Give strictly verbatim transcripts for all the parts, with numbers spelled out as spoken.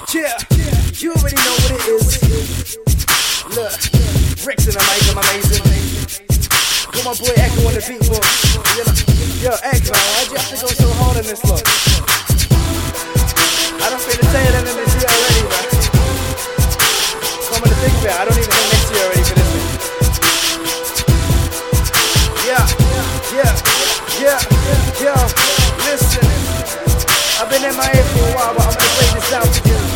Yeah, you already know what it is. Look, Rex and the mic, I'm amazing. Got my boy Echo on the beat, boy. You know, yo, X, man, why'd you have to go so hard on this, look? I don't feel the same than this year already, man. Come on the big bear, I don't even know next year already for this thing. Yeah, yeah, yeah, yo, listen. I've been in my head for a while, but I'm gonna play this out for you.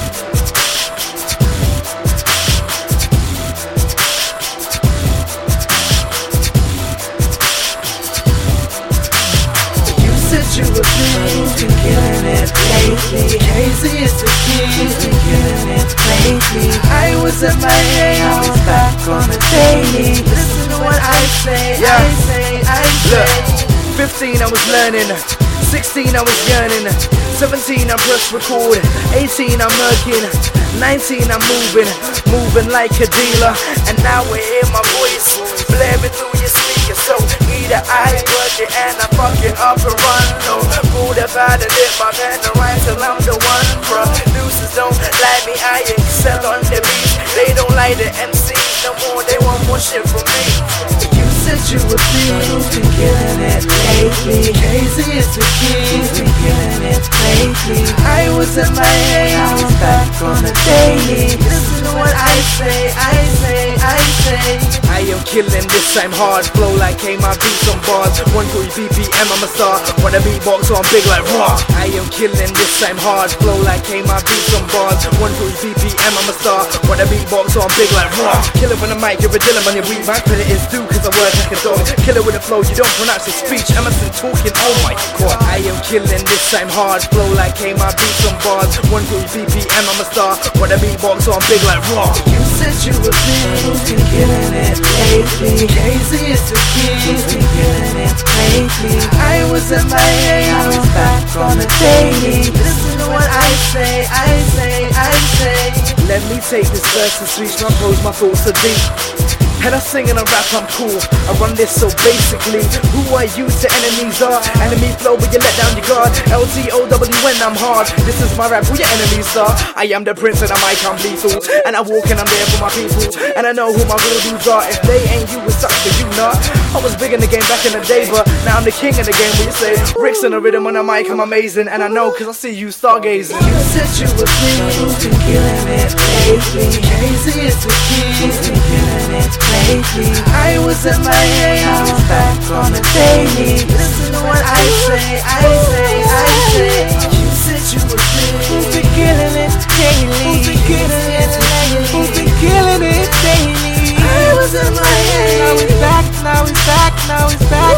You said you were busy, been killing it lately. Crazy is the key, been killing it lately. I was in my head, I was back on the daily. Listen to what I say, yeah. I say, I say. Look, fifteen I was learning, sixteen I was yearning, seventeen I pressed record, eighteen I'm working, nineteen I'm moving, moving like a dealer. And now we hear my voice blaring through your speakers. So either I work it and I fuck it up and run, no food about to dip my pen and write till I'm the one. Producers don't like me, I excel on the beat. They don't like the M Cs no more, they want more shit from me. You said you were busy, been killing it lately. Crazy is the key, been killing it lately. I was in my head, I was back on the daily. Listen to what I say, I say, I say. I am killing this time hard, flow like K, my beats on bars. one forty B P M, I'm a star. When I beatbox, so I'm big like raw. I am killing this time hard, flow like K, my beats on bars. one forty B P M, I'm a star. When I beatbox, so I'm big like raw. Kill it with the mic, you're a Dylan on your weed. My credit is due, cause I work like a dog. Kill it with the flow, you don't pronounce your speech. Emerson talking, oh my god. I am killing this time hard, flow like K, my beats on bars. one forty B P M, I'm a star. When I beatbox, so I'm big like raw. You said you were busy, been killing it lately. Crazy is the key, been killing it lately. I was in my head, I was back on the daily. Listen to what I say, I say, I say. Let me take this verse and switch my pose, my thoughts are deep. And I sing and I rap, I'm cool. I run this so basically. Who I use to enemies are. Enemy flow, but you let down your guard. L T O W when I'm hard. This is my rap, who your enemies are. I am the prince and I mic, I'm lethal. And I walk and I'm there for my people. And I know who my real dudes are. If they ain't you, it's up to you not. I was big in the game back in the day, but now I'm the king of the game. What you say? Rick's in the rhythm on the mic, I'm amazing. And I know cause I see you stargazing. You said you were pleased, been killing it lately. Crazy is the key, been killing it lately. I was in my head, I was back on the daily. Listen to what I say, I say, I say. You said you were busy, who's been killing it daily? Who's been killing it lately? Who's been killing it daily? I was in my head, now he's back, now he's back, now he's back.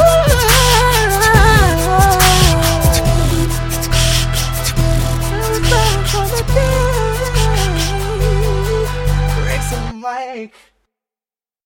Now he's back on the daily. Rex and Mike.